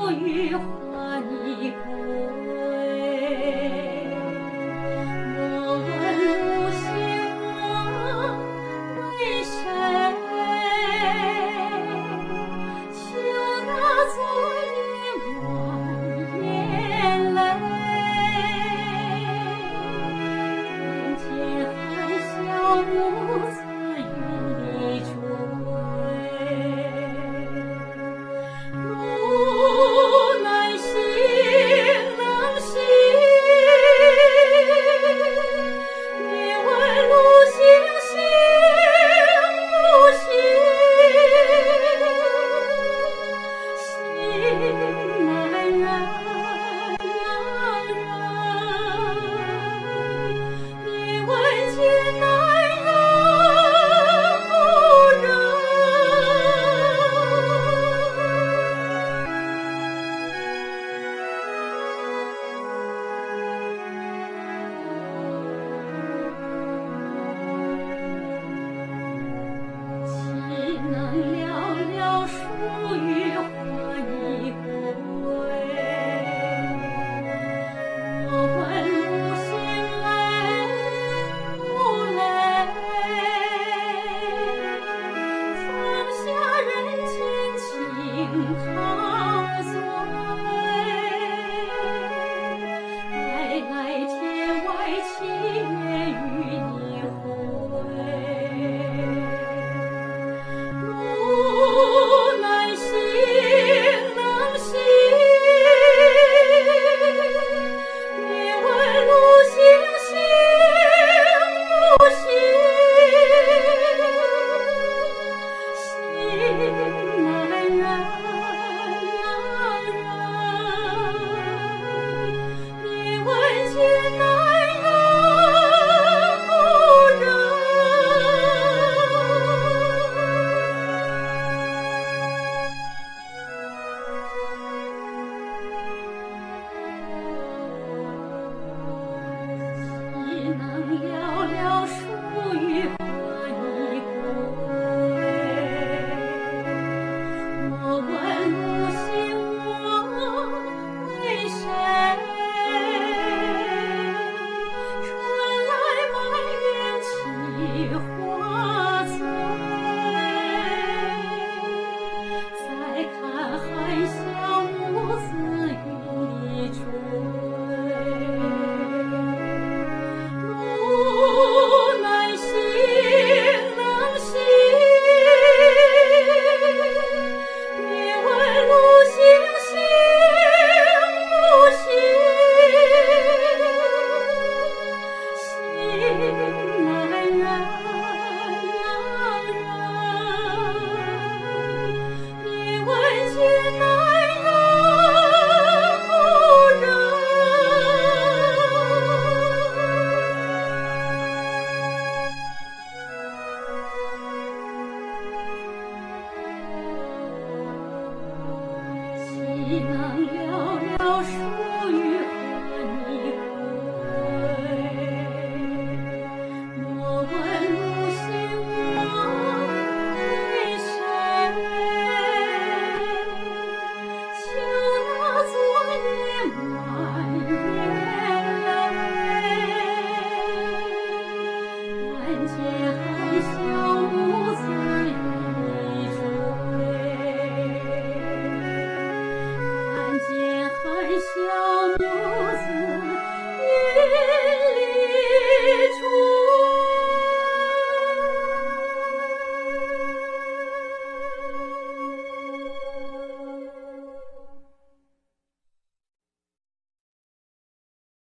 与花泥归。莫问无心我为谁，秋打昨夜晚眼泪。人间含笑无字云追。路难行能行，你问路行行不行？心难忍能忍，你问情难忍不忍？岂能寥寥数语花泥归？莫问无心泪不泪，放下人间情长醉，来来天外情愿与你回。路难行能行，你问路行行不行？心难忍能忍，你问情难忍不忍？岂能寥寥数语花泥归？莫问无心我为谁，春来满园起花醉，再看含笑无字云追。路难行能行，你问路行行不行？心难忍能忍，你问情难忍不忍？岂能寥寥数语花泥归？莫问路行我为谁，秋打昨夜满眼泪。人间